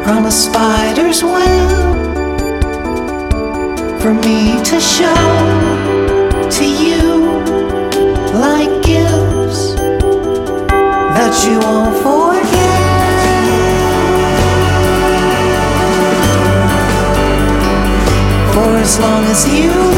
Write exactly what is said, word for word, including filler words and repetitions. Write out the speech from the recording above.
on a spider's web for me to show to you like gifts that you won't forget. For as long as you